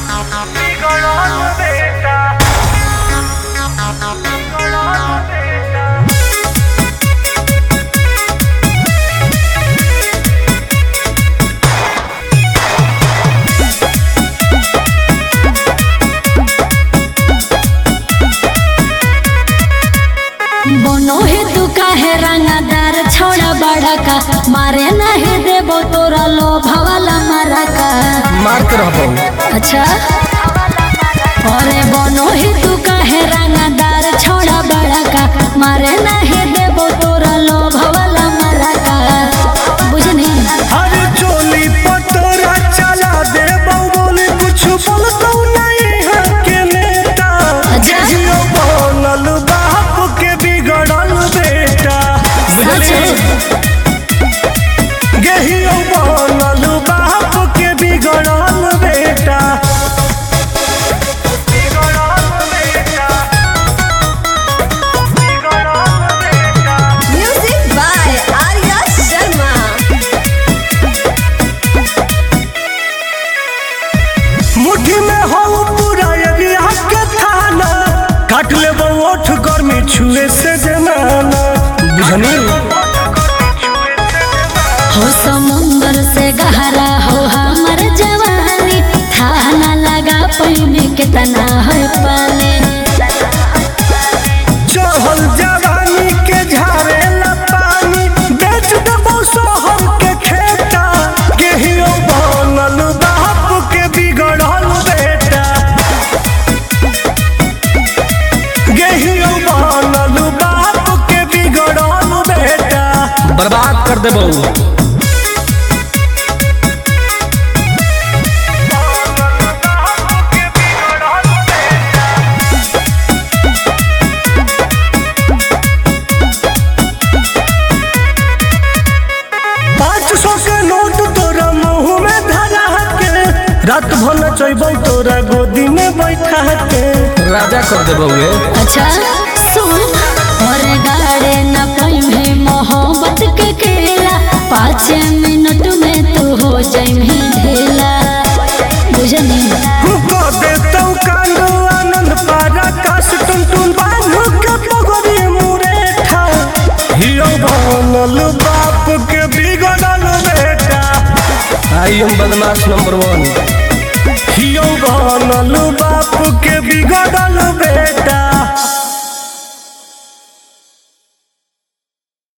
बोनो है तू काहे रंगदार छोड़ा बड़ा का मारे नहीं देबो तोरा लो भवाला मारा का मार के रहबो। अच्छा अरे बोनो है तू काहे रंगदार छोड़ा बड़ा का मारे नहीं देबो तोरा लो भवाला मारा का बुझनी अरे चोली पतोरा चला देबो बोले कुछ बोलतो नहीं है के नेता। अच्छा जियो बनल बाप के बिगड़ल बेटा बुझले। गेहियो बनल बाप के बिगड़ल बेटा। Music by Arya Sharma. मुट्ठी में हो पूरा एरिया के थाना काट ले ओठ गर्मी छुए से जमाना बुझनी। हो समुंदर से गहरा हो हमर जवानी थाना लगा पैने कितना है पानी चहल जवानी के झारे ला पानी बेच देबो शहर के खेता। गेहियो बनल बाप के बिगड़ल बेटा। गेहियो बनल बाप के बिगड़ल बेटा। बर्बाद कर देबो। रात भर नचैबो तोरा गोदी में बैठा के राजा कर देबो। अच्छा सुन और गाड़े न पैमे मोहब्बत के खेला 5 मिनट में तू हो जाइमे ढेला बुझनी को देतौ कांदो आनंद पारा काश टुन टुन बांधो के पगड़ी मुरेठा। हियो बनल बाप के बिगड़ल बेटा। आई एम बदमाश नंबर 1। हियो बनल बाप के बिगड़ल बेटा।